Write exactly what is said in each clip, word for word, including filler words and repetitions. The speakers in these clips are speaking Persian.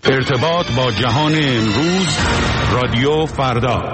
ارتباط با جهان امروز، رادیو فردا.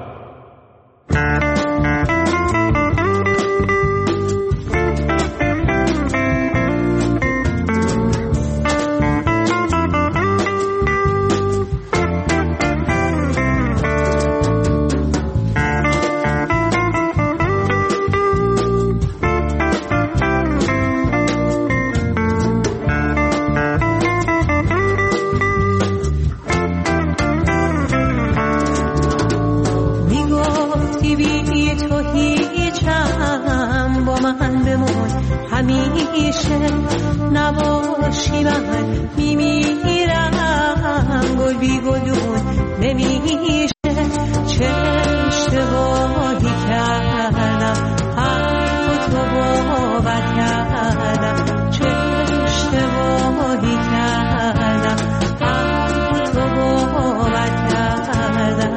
نباشی من میمیرم، گل بی گلون نمیشه. چه اشتباهی کردم، حرف تو باور کردم. چه اشتباهی کردم، حرف تو باور کردم.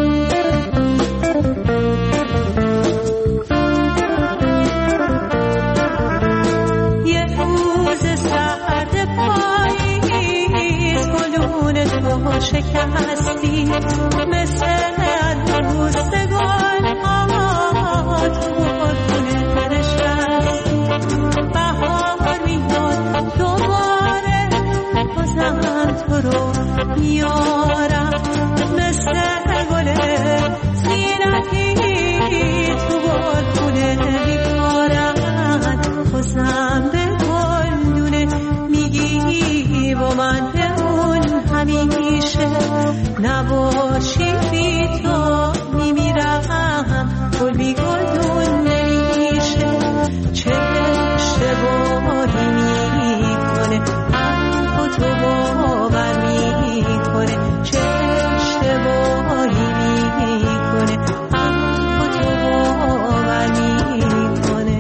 شکستی مثل روزگار ها، تو گلخونه نشستی. بهار میاد دوباره، بازم تو رو میارم مثل گل زینتی. تو گلخونه میارم، بازم به گلدونه میگی با من همیشه. نباشی بی تو میمیرم، گل بی گلدون نمیشه. چه اشتباهی میکنه، حرف تو باور میکنه. چه اشتباهی میکنه، حرف تو باور میکنه.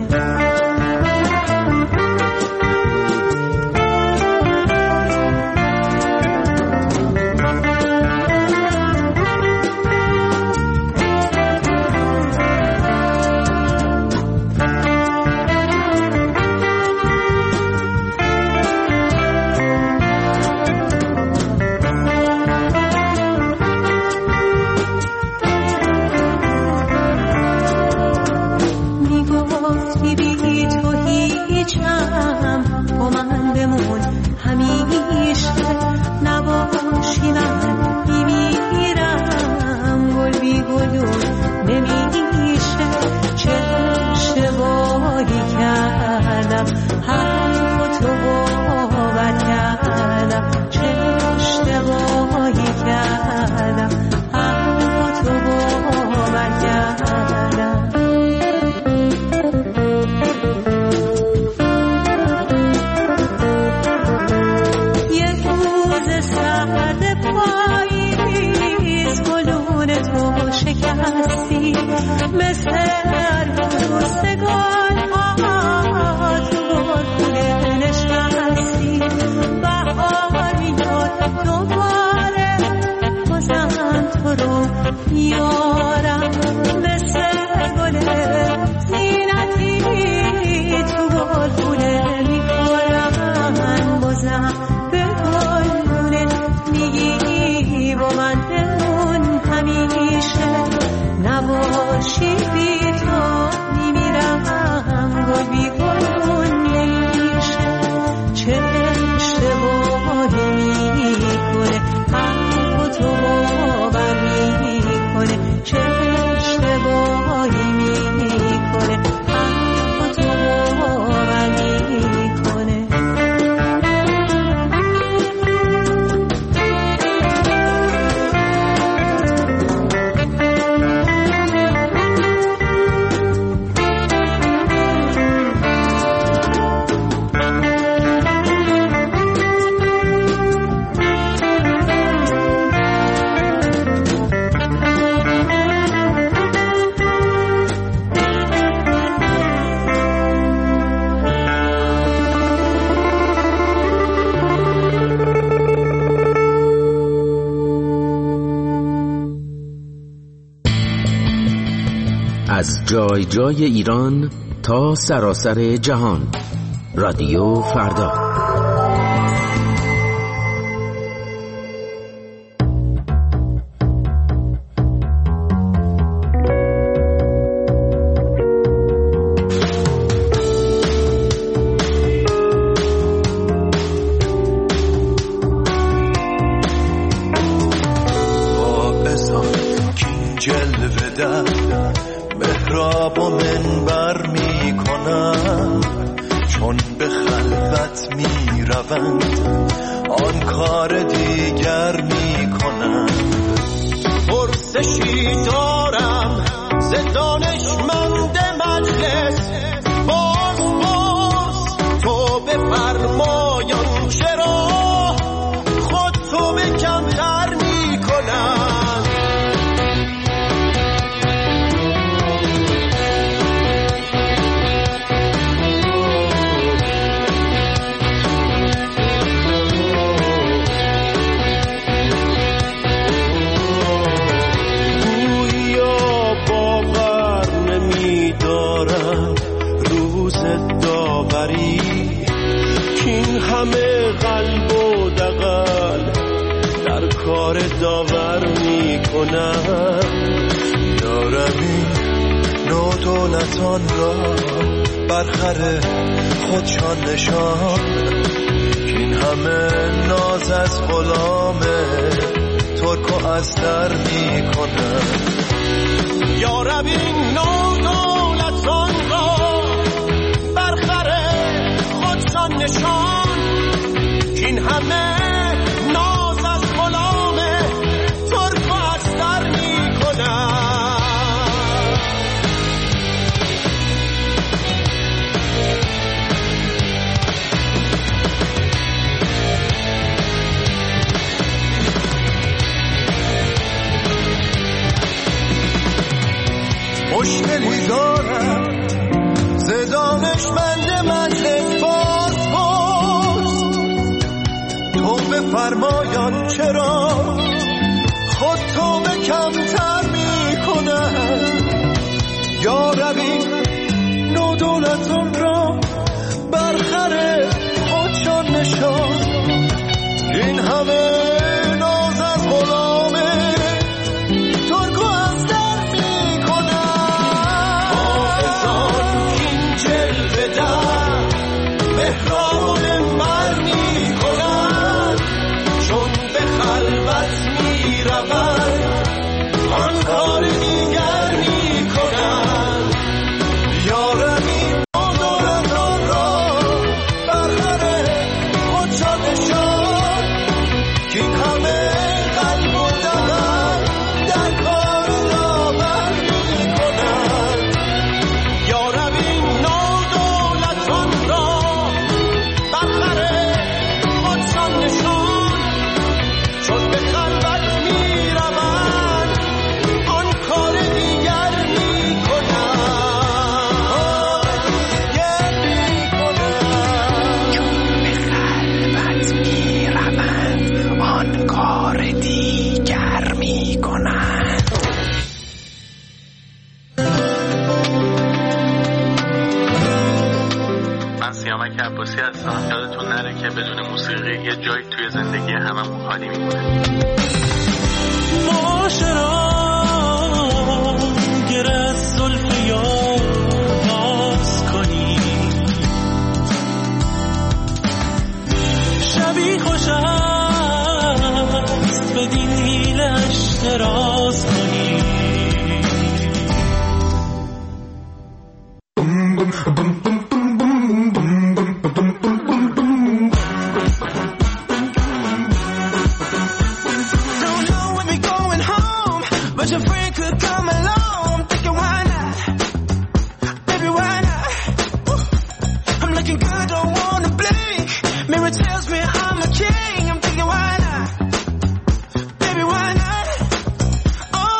از جای جای ایران تا سراسر جهان، رادیو فردا. آن کار دیگر میکنن. پرسشی دارم ز دانشمند مجلس، باز باز تو بفرمایان چرا خود تو به کمتر میکنن. داوری کین همه قلب و دغل در کار داور میکنن. یارمی نو دولتان را برخر خودشان نشان، کین همه ناز از غلام ترک و از در میکنن. یارمی نو دولتان را نشان، این همه ناز از غلام ترک و از در میکنن. مشکلی دارم ز دانشمند مجلس، باز تو بفرمایان چرا خود تو به کمتر میکنن. یا ربی نو دولتان را برخر خودشان نشان، این همه ناز از غلامه ترک و از در میکنن. حافظان این جلوه در مهران مر میکنن، چون به خلوت میروند آن کار دیگر میکنن. یارمی دولتان را برخر خودشان نشان، کین همه قلب و دغل در کار داور میکنن. یارمی دولتان را برخر خودشان نشان، چون به خلوت میروند آن کار دیگر میکنن. چون به خلوت میروند آن کار دیگر میکنن. من سیامک عباسی هستم. یادتون نره که بدون موسیقی یه جایی توی زندگی هممون خالی میمونه. معاشران گره از زلف یار باز کنی، شبی خوش است بدین حیلش دراز کنی. Oh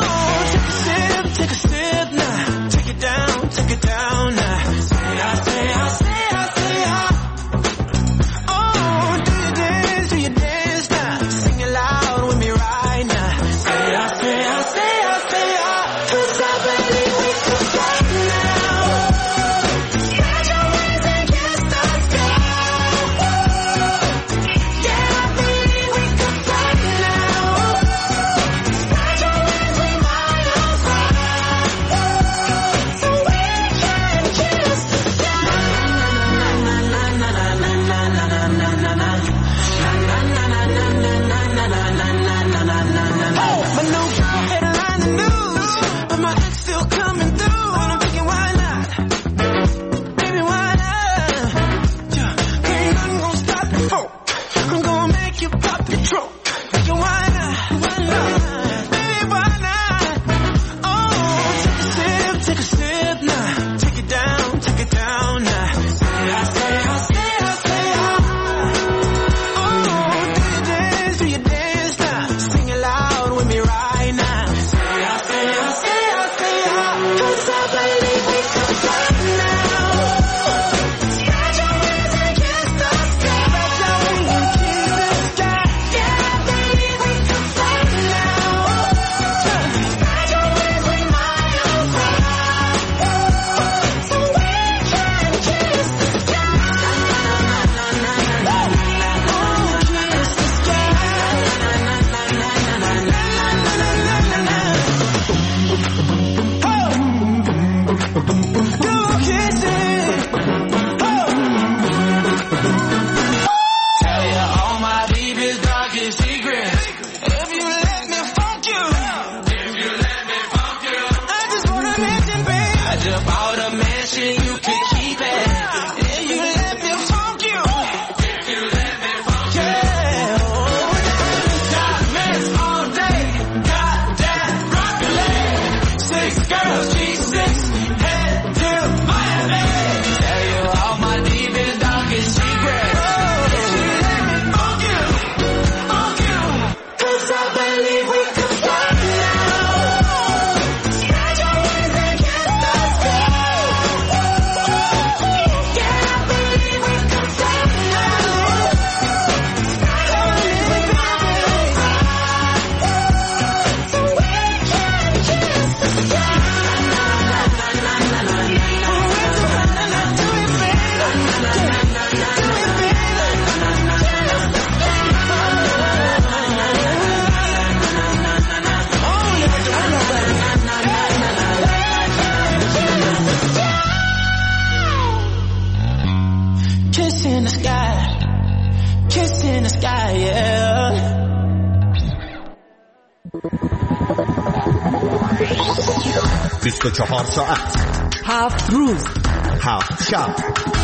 بیست و چهار ساعت، هفت روز، هفت شب،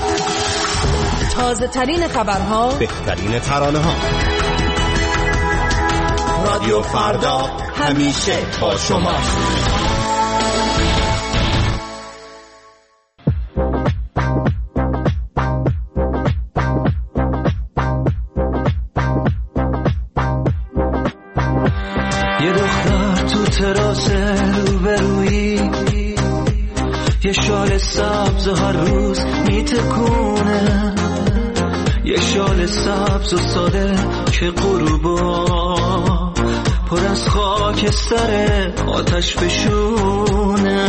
تازه ترین خبرها، بهترین ترانه ها. رادیو فردا همیشه با شما. یه دختر تو تراس روبرویی، یه شال سبز و هر روز میتکونه، یه شال سبز و ساده که غروبا پر از خاکستر آتش بشونه.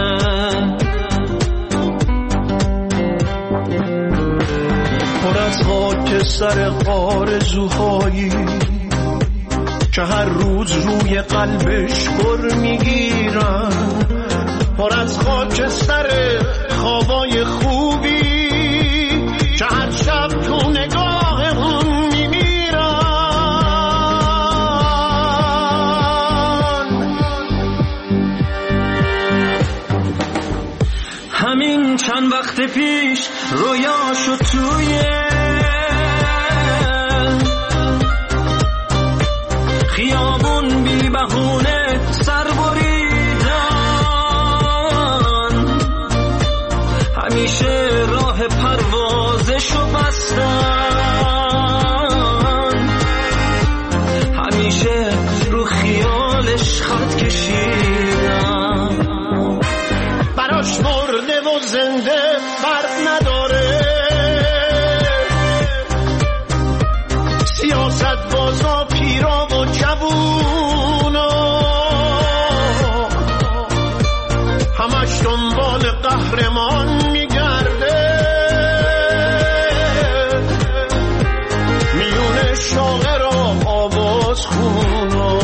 پر از خاکستر آرزوهایی که هر روز روی قلبش پر میگیرن، پر از خاکستر خوابای خوبی که هر شب تو نگاهمون میمیرن. همین چند وقت پیش رویاشو توی خیابون بی بهونه سر بریدن، همیشه راه پروازشو بستن، همیشه رو خیالش خط کشیدن. براش مرده و زنده فرق نداره، سیاست بازا پیرا و جوونا همش دنبال قهرمان میگرده، میونه شاعر و آواز خونا.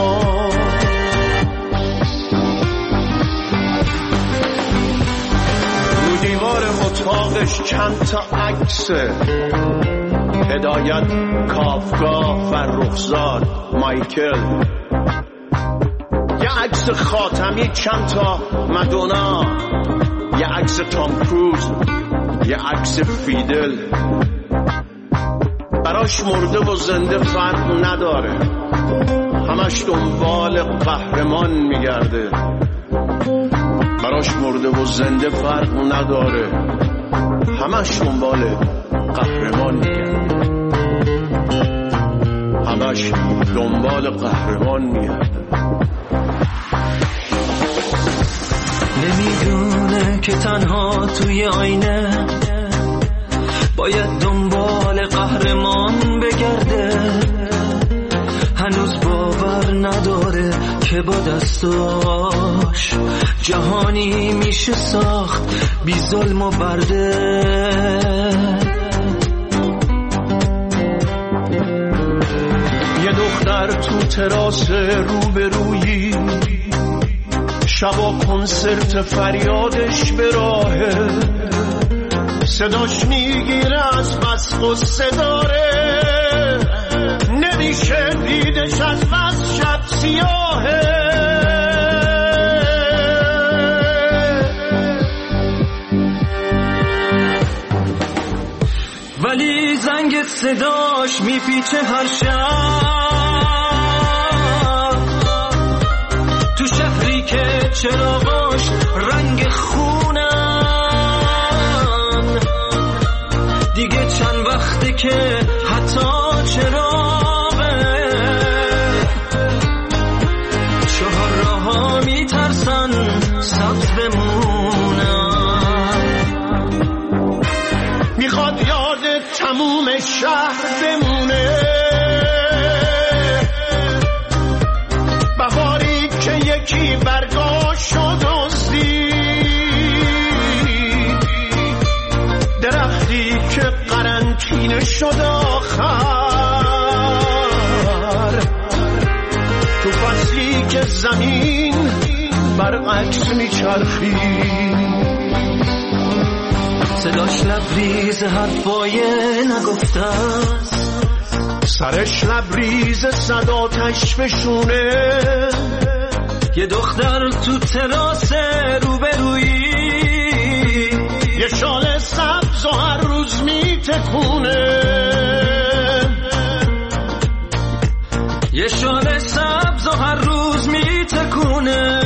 رو دیوار اتاقش چند تا عکسه، هدایت، کافکا، فرخزاد، مایکل، یه عکس خاتمی، چند تا مدونا، یه عکس تام کروز، یه عکس فیدل. براش مرده و زنده فرق نداره، همش دنبال قهرمان میگرده. براش مرده و زنده فرق نداره، همش دنبال قهرمان میگرده، همش دنبال قهرمان میگرده. نمیدونه که تنها توی آینه باید دنبال قهرمان بگرده، هنوز باور نداره که با دستاش جهانی میشه ساخت بی ظلم و برده. یه دختر تو تراس روبرویی، شبا کنسرت فریادش به راهه، صداش میگیره از بس قصه داره، نمیشه دیدش از بس شب سیاهه. ولی زنگت صداش میپیچه هر شب، تو شهری که چراغاش رنگ خونن، دیگه چند وقته که حتی چراغه چهار راه‌ها میترسن سبز بمونن. میخواد یاد تموم شهر بمونه، بهاری که یکی برگاشو دزدید، درختی که قرنطینه شد آخر، تو فصلی که زمین برعکس میچرخید، صداش لبریز حرفای نگفته است، سرش لبریز صداتش بشونه، یه دختر تو تراس روبرویی، یه شال سبز و هر روز میتکونه، یه شال سبز و هر روز میتکونه،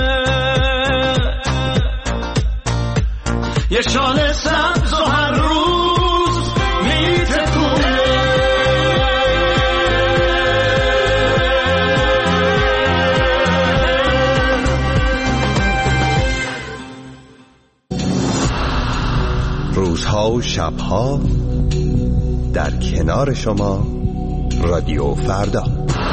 یه شال سبز و هر روز میتکونه. روزها و شبها در کنار شما، رادیو فردا.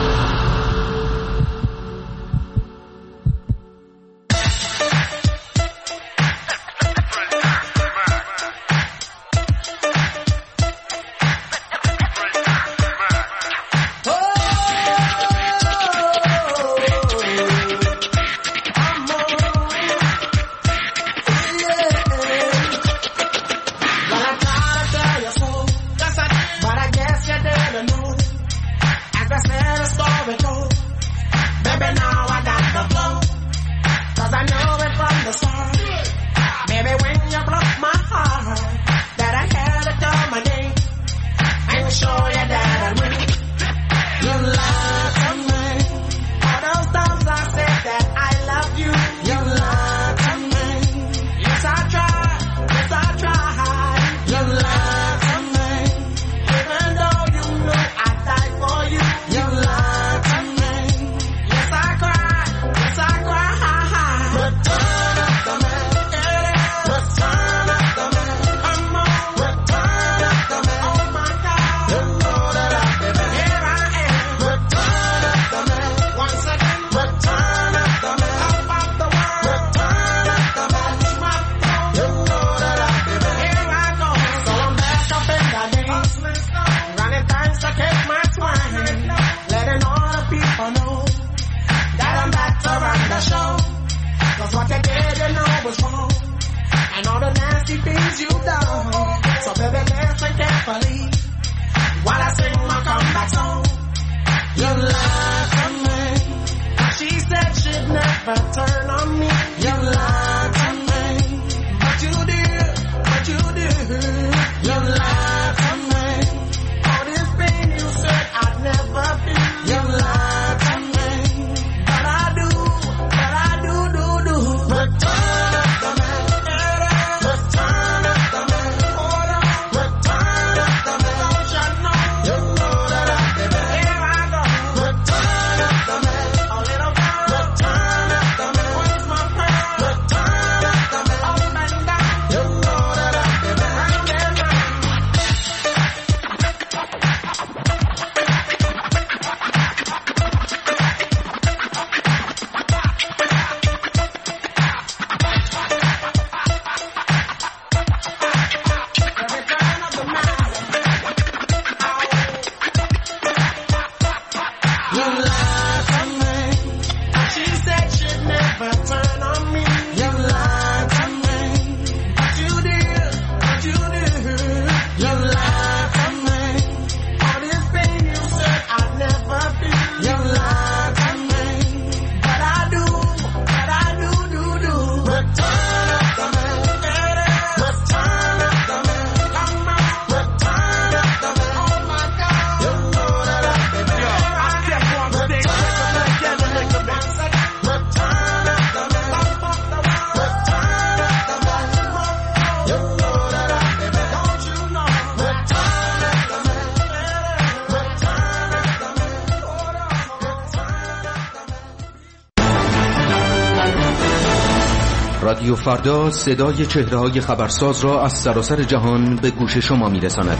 رادیو فردا صدای چهره‌های خبرساز را از سراسر جهان به گوش شما می‌رساند.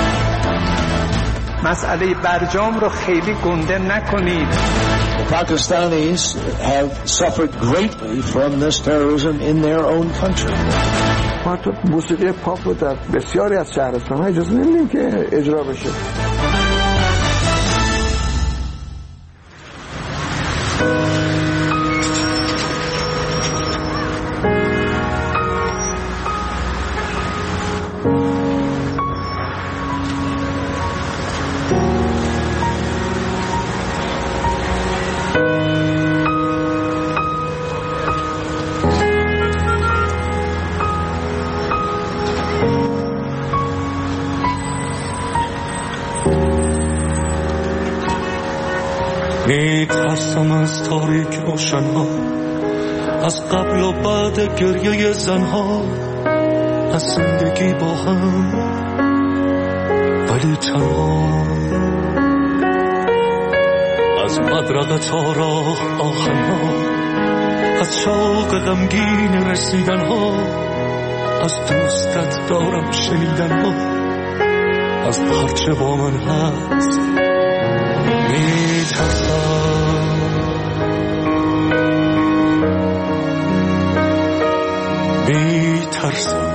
مسئله برجام رو خیلی گنده نکنید. Pakistanis have suffered greatly from this terrorism in their own country. ما تو موسیقی پاپ رو در بسیاری از شهرستان‌ها اجازه نمیدیم که اجرا بشه. میترسم از تاریک روشنها، از قبل و بعد گریه زنها، از زندگی با هم ولی تنها، از بدرقه تا راه آهنها، از شوق غمگین رسیدنها، از دوستت دارم شنیدنها، از هرچه با من هست میترسم. میترسم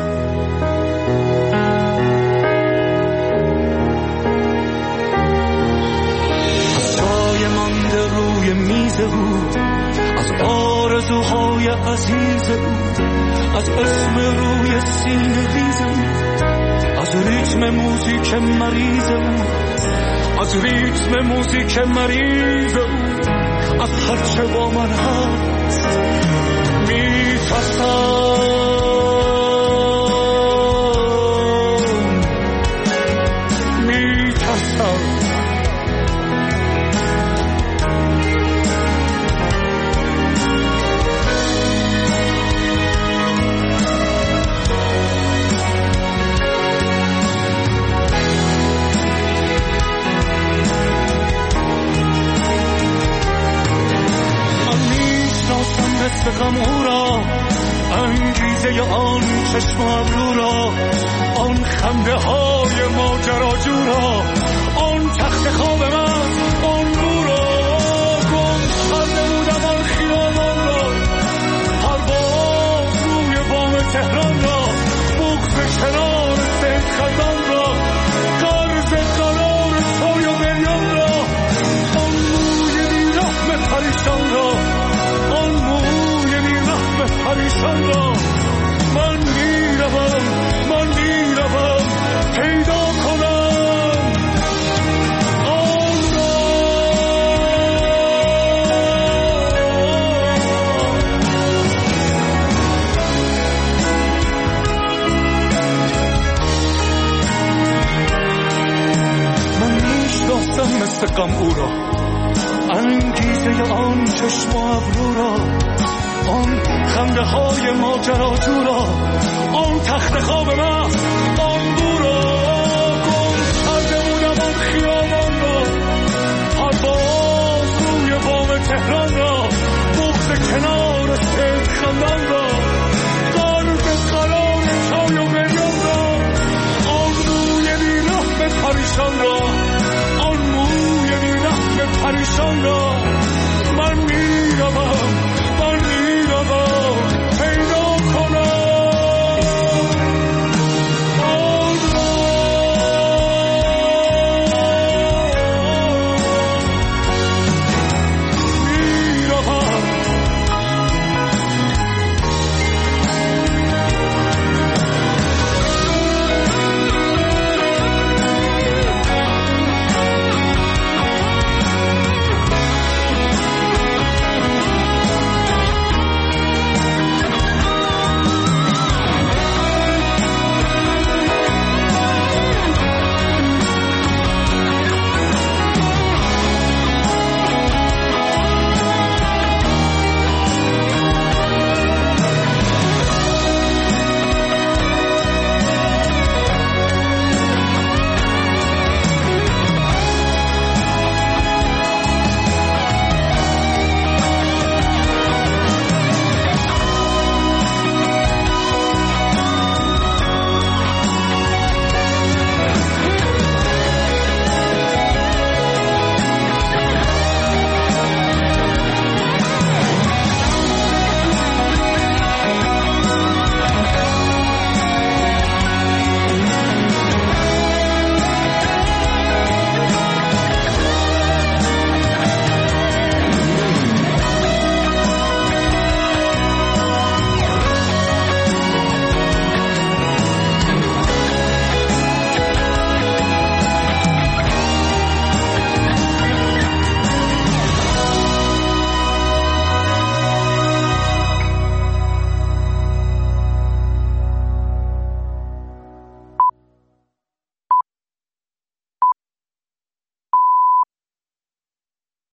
از جای مانده روی میز او، از آرزوهای عزیز او، از اسم روی سینه ریز او، از ریتم موزیک مریض او، از ریتم موزیک مریض او، از هرچه با من هست میترسم. مثل غم او را، انگیزه آن چشم و ابرو را، آن خنده های ماجراجو را، آن تخت خواب من، آن نور را، گم کرده بودم آن خیابان را، پرواز روی بام تهران را، بغض کنار سید خندان را، قرض قرار سوی و بریان را، آن موی بیرحم پریشان را، آن موی بیرحم پریشان را. من میروم، من میروم پیدا کنم آن را. من میشناسم مثل غم او را، انگیزه آن چشم و ابرو را، آن خنده های ماجراجو را، آن تخت خواب من،